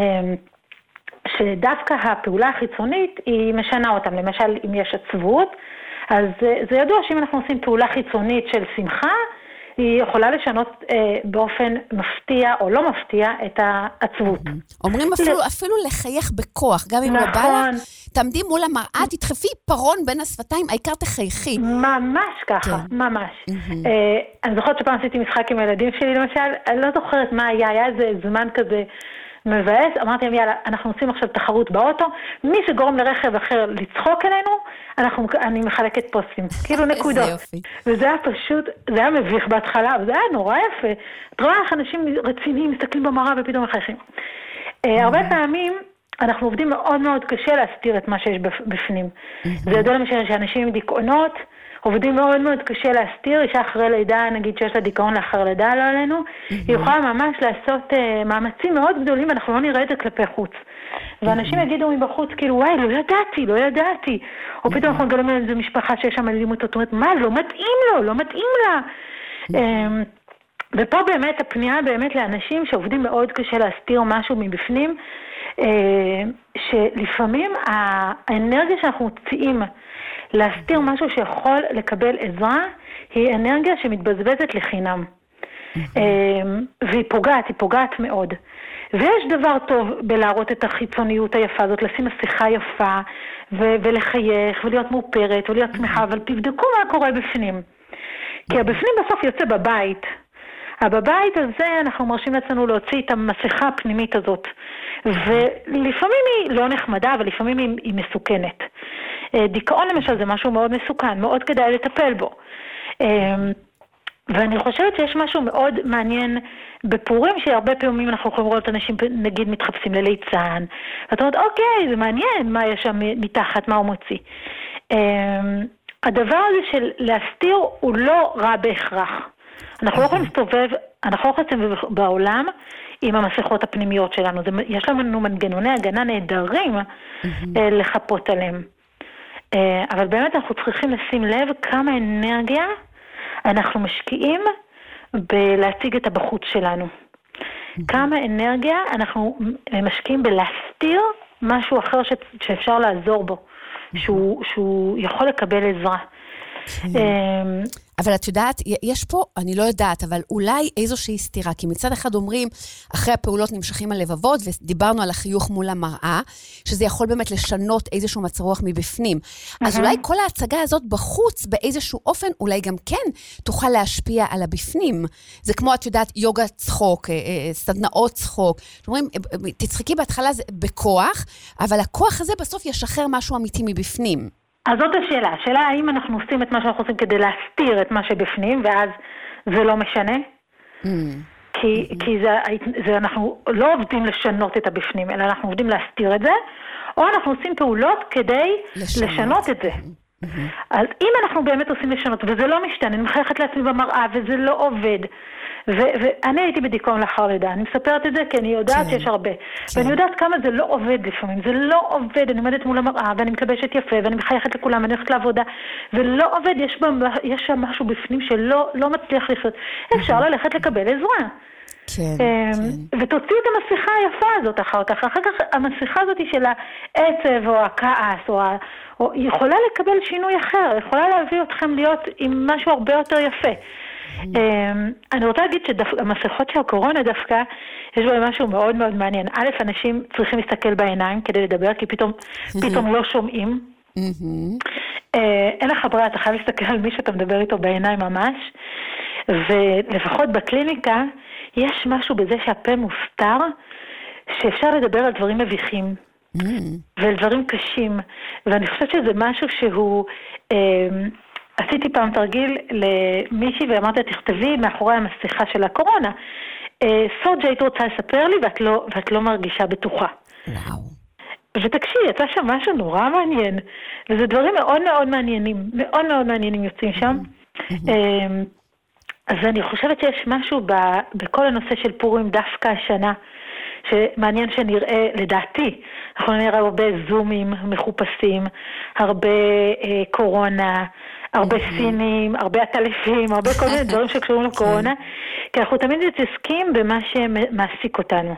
שדווקא הפעולה החיצונית היא משנה אותם. למשל, אם יש עצבות, אז זה ידוע שאם אנחנו עושים פעולה חיצונית של שמחה, היא יכולה לשנות באופן מפתיע או לא מפתיע את העצבות. אומרים אפילו לחייך בכוח, גם אם לא בא לה, תעמדי מול המראה, תדחפי פרון בין השפתיים, העיקר תחייכי. ממש ככה, ממש. אני זוכרת שפעם עשיתי משחק עם הילדים שלי, למשל, אני לא זוכרת מה היה איזה זמן כזה מבאס, אמרתי להם, יאללה, אנחנו עושים עכשיו תחרות באוטו, מי שגורם לרכב אחר לצחוק אלינו, אני מחלקת פוסטים, כאילו נקודות. וזה היה פשוט, זה היה מביך בהתחלה, וזה היה נורא יפה. את רואה איך אנשים רציניים מסתכלים במראה ופתאום מחייכים. הרבה פעמים אנחנו עובדים מאוד מאוד קשה להסתיר את מה שיש בפנים. זה ידוע למשל שאנשים עם דיכאונות, עובדים מאוד מאוד קשה להסתיר, אישה אחרי לידה, נגיד שיש לה דיכאון לאחר לידה, לא עלינו, היא יכולה ממש לעשות מאמצים מאוד גדולים, אנחנו לא נראה את זה כלפי חוץ. ואנשים יגידו מבחוץ, כאילו, וואי, לא ידעתי. או פתאום אנחנו נגלים איזו משפחה שיש שם אלימות, זאת אומרת, מה, לא מתאים לה. ופה באמת, הפנייה באמת לאנשים שעובדים מאוד קשה להסתיר משהו מבפנים, שלפעמים האנרגיה שאנחנו מוציאים להסתיר משהו שיכול לקבל עזרה, היא אנרגיה שמתבזבזת לחינם. והיא פוגעת מאוד. ויש דבר טוב בלהראות את החיצוניות היפה הזאת, לשים מסכה יפה, ולחייך, ולהיות מאופרת, ולהיות שמחה, אבל תבדקו מה קורה בפנים. כי הבפנים בסוף יוצא בבית. בבית הזה אנחנו מרשים לעצמנו להוציא את המסכה הפנימית הזאת. ולפעמים היא לא נחמדה, אבל לפעמים היא מסוכנת. דיכאון למשל זה משהו מאוד מסוכן, מאוד כדאי לטפל בו. ואני חושבת שיש משהו מאוד מעניין בפורים, שהרבה פעמים אנחנו יכולים לראות אנשים נגיד מתחפשים לליצן, ואת אומרת, אוקיי, זה מעניין מה יש שם מתחת, מה הוא מוציא. הדבר הזה של להסתיר הוא לא רע בהכרח. אנחנו לא יכולים להסתובב, אנחנו לא יכולים בעולם עם המסכות הפנימיות שלנו. יש לנו מנגנוני הגנה נהדרים לחפות עליהם. אבל באמת אנחנו צריכים לשים לב כמה אנרגיה אנחנו משקיעים בלהציג את הבחוץ שלנו. כמה אנרגיה אנחנו משקיעים בלהסתיר משהו אחר שאפשר לעזור בו, שהוא יכול לקבל עזרה. אבל את יודעת, יש פה, אני לא יודעת, אבל אולי איזושהי סתירה, כי מצד אחד אומרים, אחרי הפעולות נמשכים הלבבות, ודיברנו על החיוך מול המראה, שזה יכול באמת לשנות איזשהו מצב רוח מבפנים. אז אולי כל ההצגה הזאת בחוץ, באיזשהו אופן, אולי גם כן תוכל להשפיע על הבפנים. זה כמו, את יודעת, יוגה צחוק, סדנאות צחוק. אומרים, תצחקי בהתחלה בכוח, אבל הכוח הזה בסוף ישחרר משהו אמיתי מבפנים. אז זאת השאלה. השאלה האם אנחנו עושים את מה שאנחנו עושים כדי להסתיר את מה שבפנים, ואז זה לא משנה? כי אנחנו לא עובדים לשנות את הבפנים, אלא אנחנו עובדים להסתיר את זה, או אנחנו עושים פעולות כדי לשנות את זה. אז אם אנחנו באמת עושים לשנות, וזה לא משתנה, אני מחייכת לעצמי במראה, וזה לא עובד, ואני הייתי בדיכאון לאחר לידה, אני מספרת את זה כי אני יודעת שיש הרבה, ואני יודעת כמה זה לא עובד לפעמים, זה לא עובד, אני עומדת מול המראה, ואני מקבשת יפה, ואני מחייכת לכולם, ואני הולכת לעבודה, ולא עובד, יש שם משהו בפנים שלא מצליח לחיות, אפשר ללכת לקבל עזרה. ותוציאו את המשיכה היפה הזאת אחר כך המשיכה הזאת של העצב או הכעס או יכולה לקבל שינוי אחר, יכולה להביא אתכם להיות עם משהו הרבה יותר יפה. אני רוצה להגיד שהמסכות של הקורונה דווקא יש בהם משהו מאוד מאוד מעניין. א', אנשים צריכים להסתכל בעיניים כדי לדבר, כי פתאום לא שומעים. אין לך ברירה, אתה חייב להסתכל על מי שאתה מדבר איתו בעיניים ממש, ולפחות בקליניקה יש משהו בזה שהפה מוסתר, שאפשר לדבר על דברים מביכים ועל דברים קשים, ואני חושבת שזה משהו שהוא עשיתי פעם תרגיל למישהי ואמרתי, תכתבי מאחורי המסכה של הקורונה. סוד שהיית רוצה לספר לי ואת לא מרגישה בטוחה. ותקשיב, יצא שם משהו נורא מעניין. וזה דברים מאוד מאוד מעניינים, מאוד מאוד מעניינים יוצאים שם. אז אני חושבת שיש משהו בכל הנושא של פורים דווקא השנה, שמעניין שנראה, לדעתי, אנחנו נראה הרבה זומים מחופשים, הרבה קורונה, הרבה סינים, הרבה עטלפים, הרבה כל מיני דברים שקשורים לקורונה, כי אנחנו תמיד מתעסקים במה שמעסיק אותנו.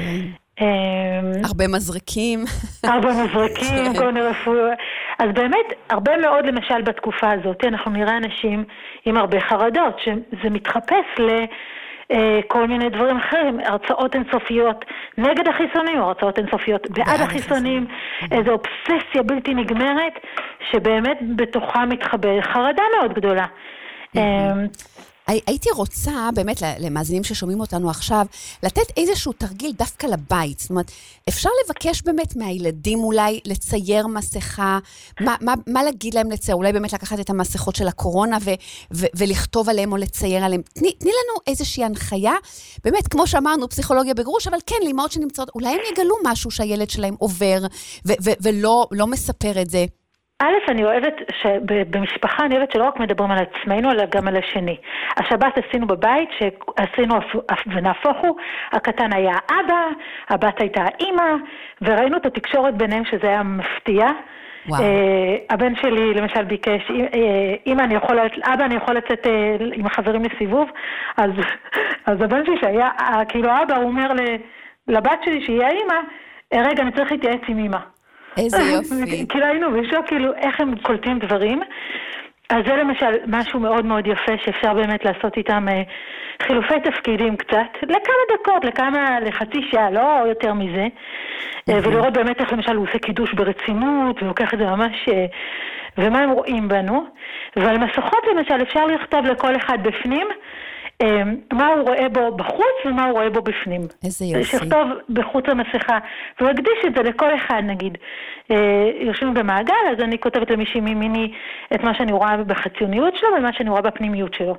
הרבה מזרקים. הרבה מזרקים, כל מיני רפואה. אז באמת, הרבה מאוד למשל בתקופה הזאת, אנחנו נראה אנשים עם הרבה חרדות, שזה מתחפש כל מיני דברים אחרים, הרצאות אינסופיות נגד החיסונים, או הרצאות אינסופיות בעד החיסונים, איזו אובססיה בלתי נגמרת, שבאמת בתוכה מתחבא חרדה מאוד גדולה. הייתי רוצה, באמת, למאזינים ששומעים אותנו עכשיו, לתת איזשהו תרגיל דווקא לבית. זאת אומרת, אפשר לבקש באמת מהילדים אולי לצייר מסכה, מה להגיד להם לצייר? אולי באמת לקחת את המסכות של הקורונה ולכתוב עליהם או לצייר עליהם. תני לנו איזושהי הנחיה, באמת, כמו שאמרנו, פסיכולוגיה בגרוש, אבל כן, לאמהות שנמצאות, אולי הם יגלו משהו שהילד שלהם עובר ולא מספר את זה. א', אני אוהבת שבמשפחה אני אוהבת שלא רק מדברים על עצמנו, אלא גם על השני. השבת עשינו בבית, שעשינו ונהפוך הוא, הקטן היה אבא, הבת הייתה אמא, וראינו את התקשורת ביניהם שזה היה מפתיע. הבן שלי למשל ביקש, אבא אני יכול לצאת עם החברים לסיבוב, אז הבן שלי שהיה, כאילו אבא הוא אומר לבת שלי שהיא האמא, רגע אני צריך להתייעץ עם אמא. איזה יופי. כאילו היינו בשוק, כאילו איך הם קולטים דברים. אז זה למשל משהו מאוד מאוד יפה שאפשר באמת לעשות איתם חילופי תפקידים קצת, לכמה דקות, לחצי שעה, לא יותר מזה, ולראות באמת איך למשל הוא עושה קידוש ברצינות, ולוקח את זה ממש, ומה הם רואים בנו. ועל מסכות למשל אפשר לכתוב לכל אחד בפנים, מה הוא רואה בו בחוץ ומה הוא רואה בו בפנים. איזה יופי. שכתוב בחוץ המסכה, והוא הקדיש את זה לכל אחד נגיד. יושבים במעגל, אז אני כותבת למישהי מימיני את מה שאני רואה בחיצוניות שלו ומה שאני רואה בפנימיות שלו.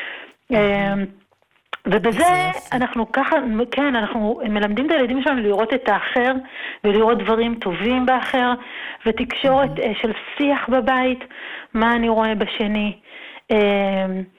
ובזה אנחנו ככה, כן, אנחנו מלמדים את הילדים שלנו לראות את האחר ולראות דברים טובים באחר, ותקשורת של שיח בבית, מה אני רואה בשני.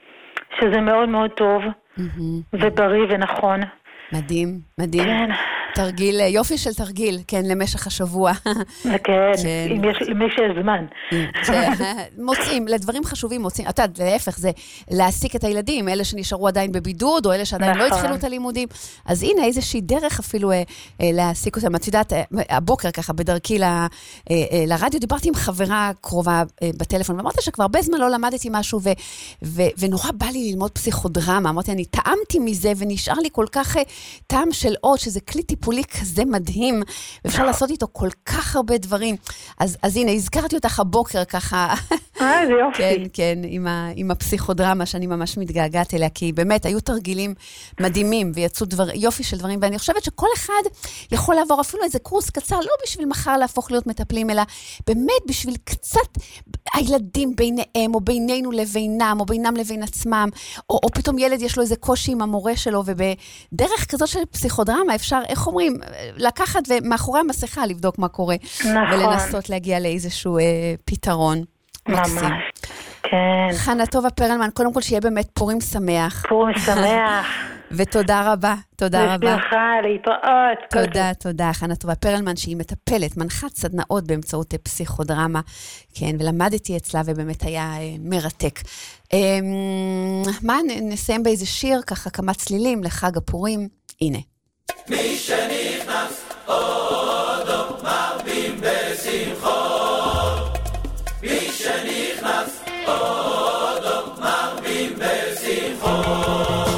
שזה מאוד מאוד טוב ובריא ונכון. מדהים, מדהים. כן. תרגיל, יופי של תרגיל, כן, למשך השבוע. כן, למי שיש זמן. מוצאים, לדברים חשובים מוצאים, אתה יודע, להפך, זה להעסיק את הילדים, אלה שנשארו עדיין בבידוד, או אלה שעדיין לא התחילו את הלימודים. אז הנה, איזושהי דרך אפילו להעסיק אותם. את יודעת, הבוקר ככה, בדרכי לרדיו, דיברתי עם חברה קרובה בטלפון, ואמרתי שכבר הרבה זמן לא למדתי משהו, ונורא בא לי ללמוד פסיכודרמה. אמרתי, אני טעמתי מזה, ונשאר לי כל כך טעם של עוד, שזה כלי טיפולי כזה מדהים, ואפשר לעשות איתו כל כך הרבה דברים. אז הנה, הזכרתי אותך הבוקר ככה. זה יופי. כן, כן, עם הפסיכודרמה, שאני ממש מתגעגעת אליה, כי באמת היו תרגילים מדהימים, ויצאו יופי של דברים, ואני חושבת שכל אחד יכול לעבור אפילו איזה קורס קצר, לא בשביל מחר להפוך להיות מטפלים, אלא באמת בשביל קצת הילדים ביניהם, או בינינו לבינם, או בינם לבין עצמם, או פתאום ילד יש לו איזה קושי עם המורה שלו, ובדרך כזאת של פסיכודרמה אפשר, איך אומרים, לקחת ומאחורי המסכה לבדוק מה קורה, ולנסות להגיע לאיזשהו פתרון. מקסים. כן. חנה טובה פרלמן, קודם כל שיהיה באמת פורים שמח. פורים שמח. ותודה רבה, תודה רבה. בשמחה, להתראות. תודה, תודה. חנה טובה פרלמן, שהיא מטפלת, מנחת סדנאות באמצעות פסיכודרמה, כן, ולמדתי אצלה, ובאמת היה מרתק. מה, נסיים באיזה שיר, ככה כמה צלילים לחג הפורים. הנה. מי שנכנס עודו מרבים בשמחות, מי שנכנס עודו מרבים בשמחות.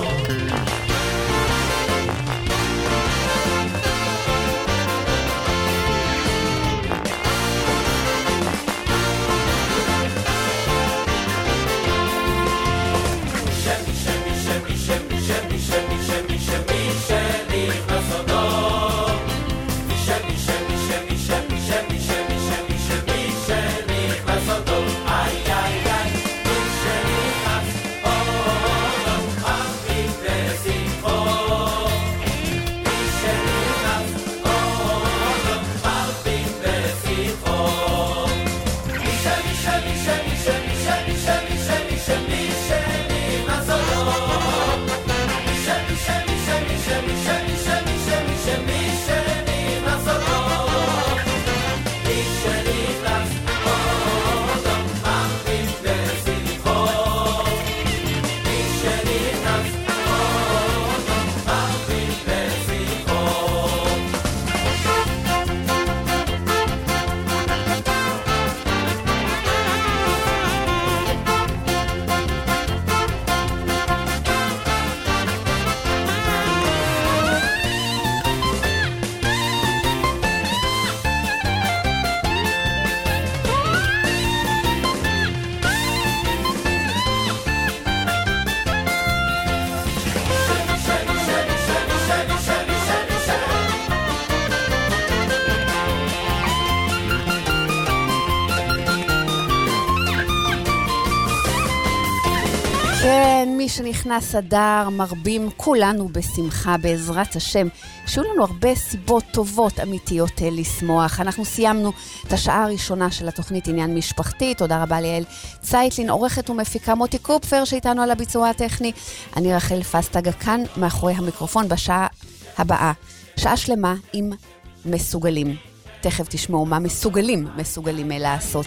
מי שנכנס אדר, מרבים כולנו בשמחה בעזרת השם. שיהיו לנו הרבה סיבות טובות אמיתיות לשמוח. אנחנו סיימנו את השעה הראשונה של התוכנית עניין משפחתי. תודה רבה ליאל צייטלין, עורכת ומפיקה מוטי קופפר שאיתנו על הביצוע הטכני. אני רחל פסטגה כאן מאחורי המיקרופון בשעה הבאה. שעה שלמה עם מסוגלים. תכף תשמעו מה מסוגלים לעשות.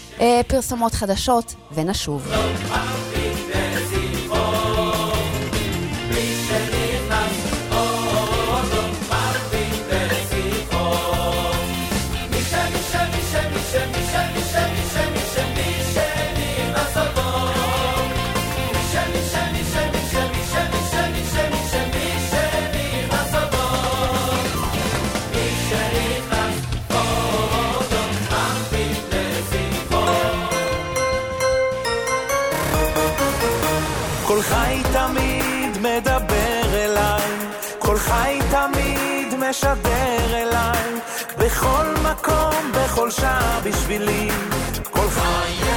פרסומות חדשות ונשוב. כל חי תמיד מדבר אליי, כל חי תמיד משדר אליי, בכל מקום, בכל שעה בשבילי, כל חי